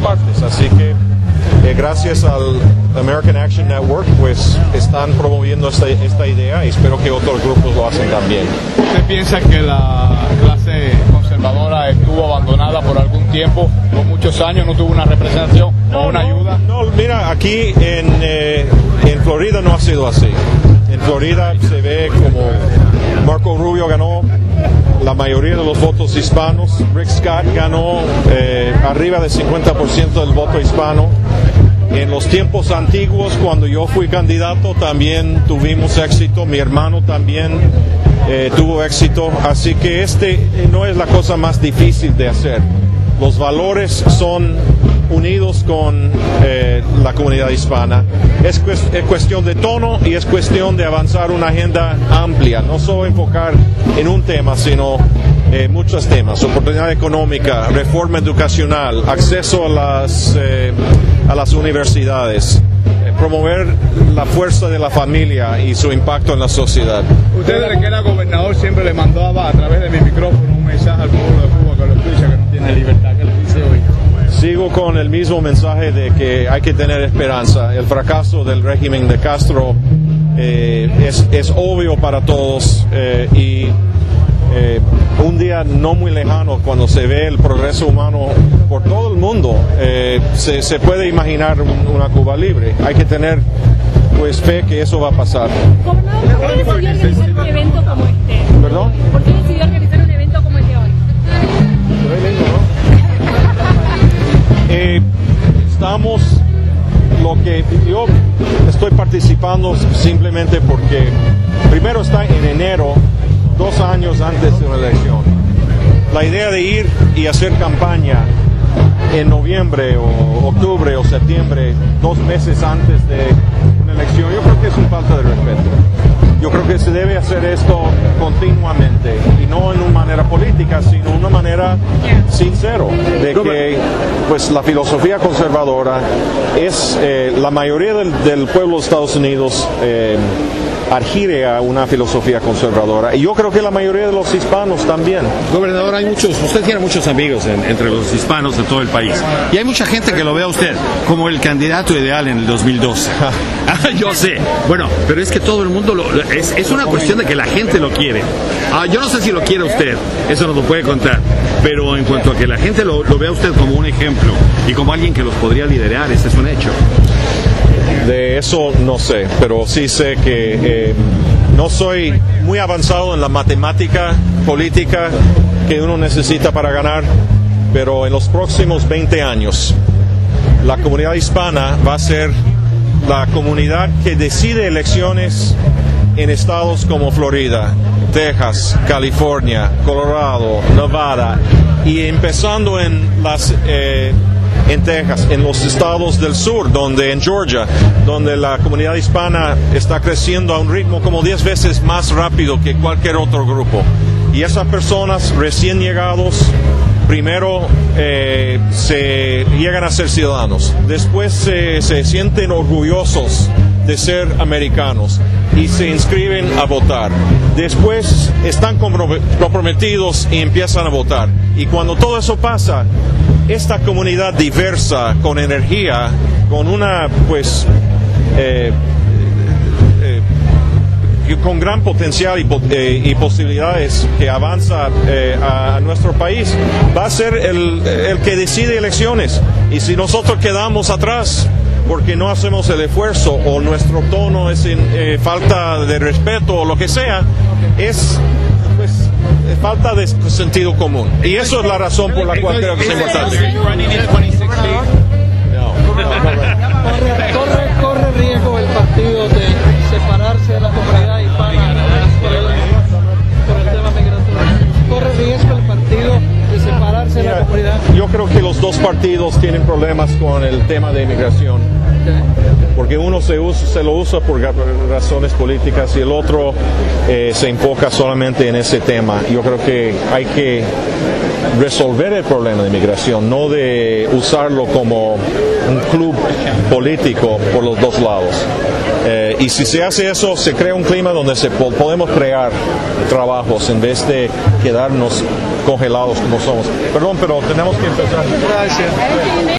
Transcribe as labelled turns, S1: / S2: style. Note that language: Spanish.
S1: partes. Así que gracias al American Action Network, pues están promoviendo esta idea y espero que otros grupos lo hacen también.
S2: ¿Usted piensa que la clase conservadora estuvo abandonada por algún tiempo, por muchos años, no tuvo una representación o una ayuda?
S1: No, mira, aquí en Florida no ha sido así. En Florida se ve como Marco Rubio ganó la mayoría de los votos hispanos, Rick Scott ganó arriba del 50% del voto hispano. En los tiempos antiguos, cuando yo fui candidato, también tuvimos éxito, mi hermano también tuvo éxito, así que no es la cosa más difícil de hacer. Los valores son unidos con la comunidad hispana. Es cuestión de tono y es cuestión de avanzar una agenda amplia, no solo enfocar en un tema, sino muchos temas: oportunidad económica, reforma educacional, acceso a las universidades, promover la fuerza de la familia y su impacto en la sociedad.
S2: Usted, desde que era gobernador, siempre le mandaba a través de mi micrófono un mensaje al pueblo de Cuba que lo escucha, que no tiene libertad. ¿Qué le dice hoy?
S1: Sigo con el mismo mensaje de que hay que tener esperanza. El fracaso del régimen de Castro es obvio para todos y un día no muy lejano, cuando se ve el progreso humano por todo el mundo, se puede imaginar una Cuba libre. Hay que tener pues fe que eso va a pasar.
S3: Gobernador, ¿por qué decidió organizar un evento como este?
S1: ¿Perdón?
S3: ¿Por qué decidió organizar un evento como el de hoy?
S1: Yo estoy participando simplemente porque primero está en enero, 2 años antes de una elección. La idea de ir y hacer campaña en noviembre o octubre o septiembre, 2 meses antes de una elección, yo creo que es una falta de respeto. Yo creo que se debe hacer esto continuamente y no en una manera política, sino en una manera sincera, de que pues la filosofía conservadora es la mayoría del pueblo de Estados Unidos adhiere a una filosofía conservadora, y yo creo que la mayoría de los hispanos también.
S4: Gobernador, usted tiene muchos amigos entre los hispanos de todo el país, y hay mucha gente que lo ve a usted como el candidato ideal en el 2012. Yo sé, bueno, pero es que todo el mundo es una cuestión de que la gente lo quiere. Yo no sé si lo quiere usted, eso nos lo puede contar, pero en cuanto a que la gente lo vea a usted como un ejemplo y como alguien que los podría liderar, ese es un hecho.
S1: De eso no sé, pero sí sé que no soy muy avanzado en la matemática política que uno necesita para ganar, pero en los próximos 20 años la comunidad hispana va a ser la comunidad que decide elecciones en estados como Florida, Texas, California, Colorado, Nevada, y empezando en Texas, en los estados del sur, en Georgia, donde la comunidad hispana está creciendo a un ritmo como 10 veces más rápido que cualquier otro grupo. Y esas personas recién llegados, primero se llegan a ser ciudadanos, después se sienten orgullosos de ser americanos y se inscriben a votar. Después están comprometidos y empiezan a votar. Y cuando todo eso pasa, esta comunidad diversa, con energía, con una con gran potencial y posibilidades que avanza a nuestro país, va a ser el que decide elecciones. Y si nosotros quedamos atrás porque no hacemos el esfuerzo, o nuestro tono es falta de respeto, o lo que sea, es falta de sentido común. Y eso es la razón por la cual creo que es importante.
S5: ¿Corre riesgo el partido de separarse de la comunidad hispana por el tema migratorio? ¿Corre riesgo el partido de separarse de la comunidad?
S1: Yo creo que los dos partidos tienen problemas con el tema de inmigración, porque uno se lo usa por razones políticas y el otro se enfoca solamente en ese tema. Yo creo que hay que resolver el problema de inmigración, no de usarlo como un club político por los dos lados. Y si se hace eso, se crea un clima donde podemos crear trabajos en vez de quedarnos congelados como somos. Perdón, pero tenemos que empezar.
S5: Gracias.